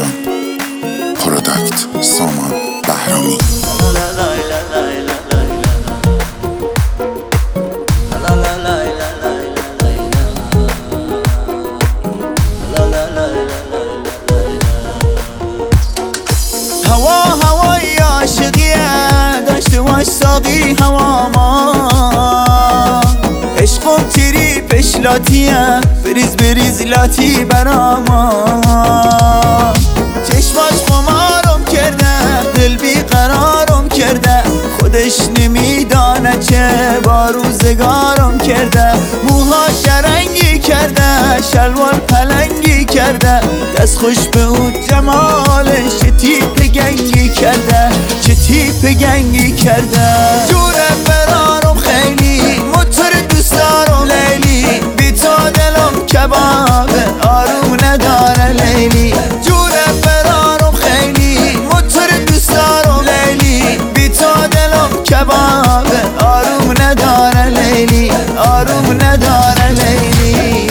جان پروداکت سامان بهرامی. هوای عاشقیه داشته باش ساقی هوا ما عشقم تیری پشلاتیه بریز لاتی برا ما چشماش خمارم کرده دل بیقرارم کرده خودش نمیدانه چه با روزگارم کرده موها شرنگی کرده شلوار پلنگی کرده دست خوش به اون جمالش چه تیپ گنگی کرده چه تیپ گنگی کرده جونم برارم خیلی موتور دوست دارم لیلی بی تو دلم کبابه آروم نداره لیلی جونم برارم خیلی موتور دوست دارم لیلی بی تو دلم کبابه آروم نداره لیلی آروم نداره لیلی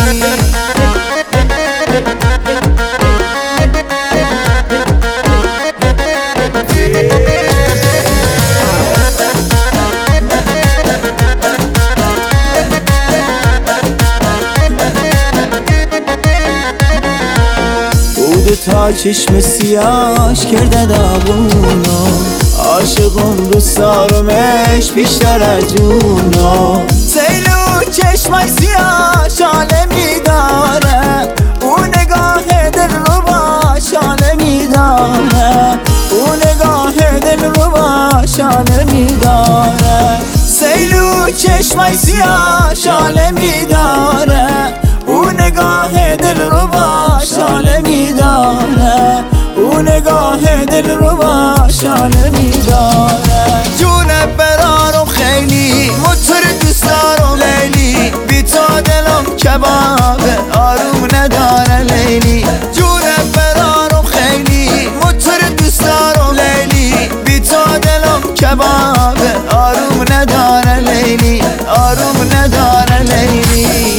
تا چشم سیاش کرده داغونو عاشقم دوست دارمش بیشتر از جونو سیلو چشمش سیاش عالمی داره اون نگاه دل رو باش عالمی داره اون نگاه دل رو باش عالمی داره سیلو چشمش سیاش عالمی داره اون نگاه دل رو باش عالمی داره اون نگاه دل رو باش عالمی داره جونم برارم خیلی موتور دوست دارم لیلی بی تو دلم کبابه آروم نداره لیلی جونم برارم خیلی موتور دوست دارم لیلی بی تو دلم کبابه آروم نداره لیلی آروم نداره لیلی